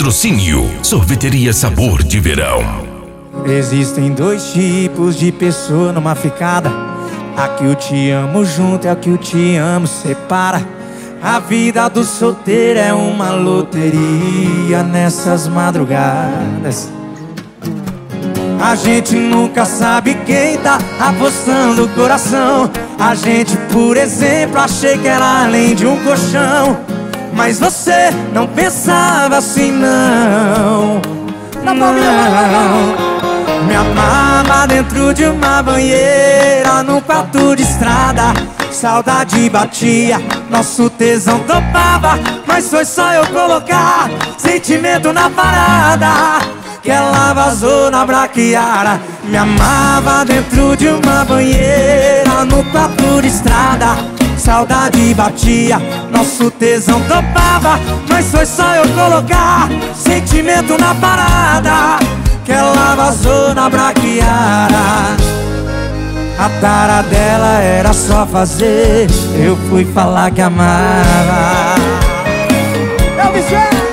Patrocínio Sorveteria Sabor de Verão. Existem dois tipos de pessoa numa ficada. A que o te amo junto é a que o te amo separa. A vida do solteiro é uma loteria nessas madrugadas. A gente nunca sabe quem tá apostando o coração. A gente, por exemplo, achei que era além de um colchão. Mas você não pensava assim, não. Não. Me amava dentro de uma banheira, num quarto de estrada. Saudade batia, nosso tesão topava. Mas foi só eu colocar sentimento na parada que ela vazou na braquiara. Me amava dentro de uma banheira, no quarto de estrada. Saudade batia, nosso tesão topava. Mas foi só eu colocar sentimento na parada que ela vazou na braquiara. A tara dela era só fazer, eu fui falar que amava. Eu me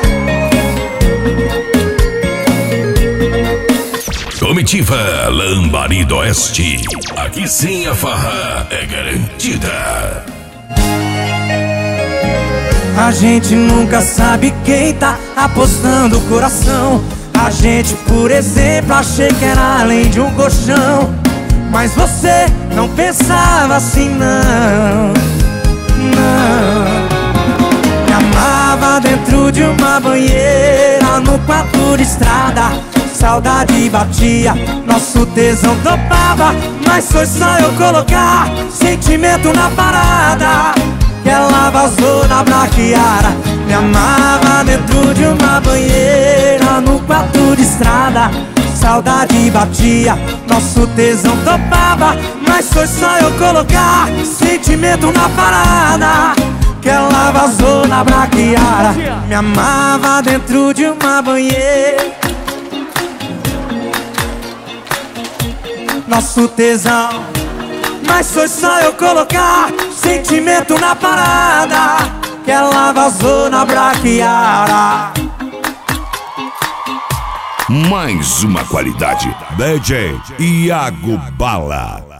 Comitiva Lambari do Oeste. Aqui sim a farra é garantida. A gente nunca sabe quem tá apostando o coração. A gente, por exemplo, achei que era além de um colchão. Mas você não pensava assim, não. Não. Me amava dentro de uma banheira, no quarto de estrada. Saudade batia, nosso tesão topava. Mas foi só eu colocar sentimento na parada que ela vazou na braquiara. Me amava dentro de uma banheira, no quarto de estrada. Saudade batia, nosso tesão topava. Mas foi só eu colocar sentimento na parada que ela vazou na braquiara. Me amava dentro de uma banheira, nosso tesão. Mas foi só eu colocar sentimento na parada que ela vazou na braquiara. Mais uma qualidade. DJ Iago Bala.